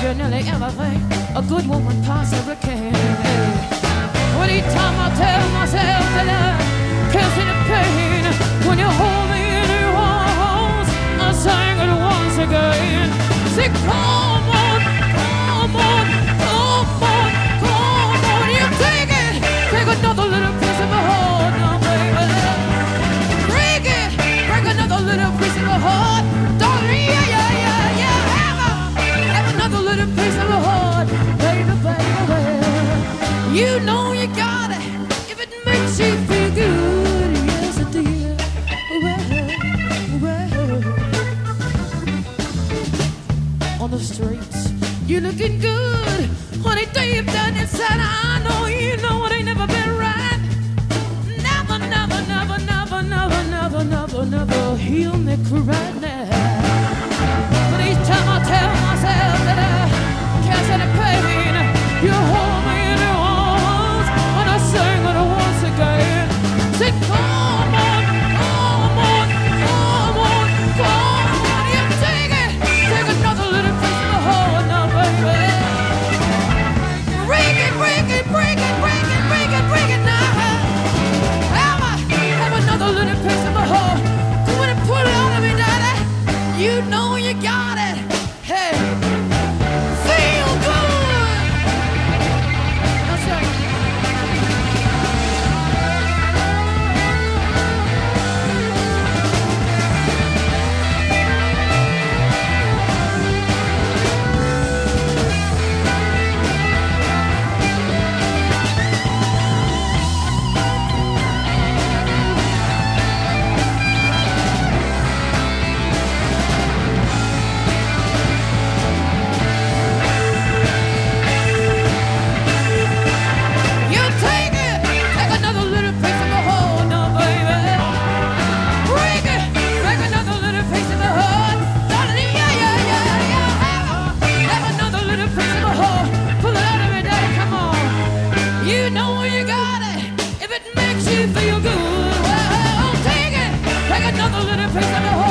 you nearly everything a good woman possibly can. Well, each time I tell myself that I can't see the pain, when you hold me in your arms, I sing it once again. Say, come on, come on, come on, come on. You take it, take another little piece of my heart now, baby. Break it, break another little piece of my heart. Darling, yeah, yeah, yeah, yeah. Have another little piece of my heart, baby, baby. You know you got it if it makes you feel good. Yes, it did. Well. On the streets, you're looking good, honey. Deep down inside, I know you know it ain't never been right. Never, never, never, never, never, never, never, never heal me right now. But each time I tell myself that I can't stand the pain, you hold me in your arms, and I sing it once again. Say, come on, come on, come on, come on. You take it, take another little piece of my heart now, baby. Break it, break it, break it, break it, break it, break it now. Have another little piece of my heart. Come on and pull it out of me, daddy. You know you got it. Hey, feel good. That's right. You take it, take another little piece of my heart now, baby. Break it, break another little piece of my heart. Darling, yeah, yeah, yeah, yeah. Have another little piece of my heart. Pull it out of me, daddy, come on. You know you got it if it makes you feel good. Well, take it, take another little piece of my heart.